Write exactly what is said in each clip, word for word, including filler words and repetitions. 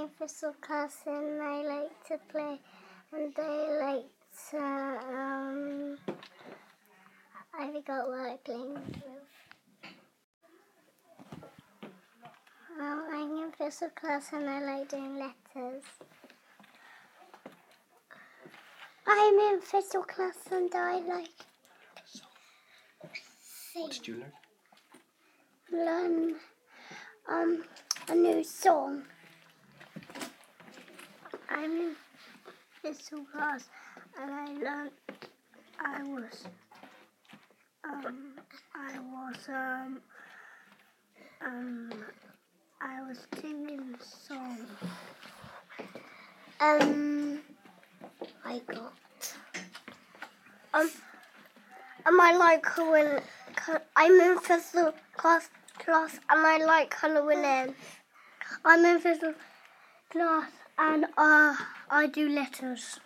in physical class and I like to play and I like to, um, I forgot what I played with. Um, I'm in physical class and I like doing letters. I'm in physical class and I like What did you learn? learn um, a new song. I'm in physical class and I learned I was um I was um um I was singing a song. Um I got um and I like colouring. I'm in physical class class and I like colouring in. I'm in physical class and uh I do letters.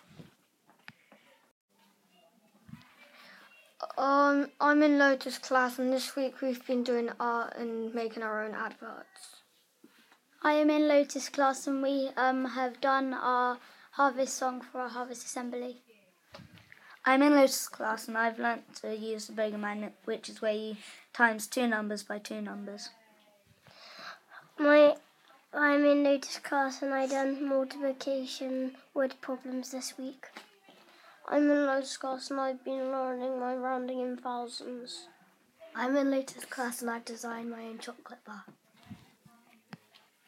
Um, I'm in Lotus class and this week we've been doing art and making our own adverts. I am in Lotus class and we um, have done our harvest song for our harvest assembly. I'm in Lotus class and I've learnt to use the Bogey magnet, which is where you times two numbers by two numbers. My I'm in Lotus class and I done multiplication word problems this week. I'm in Lotus class and I've been learning my rounding in thousands. I'm in Lotus class and I've designed my own chocolate bar.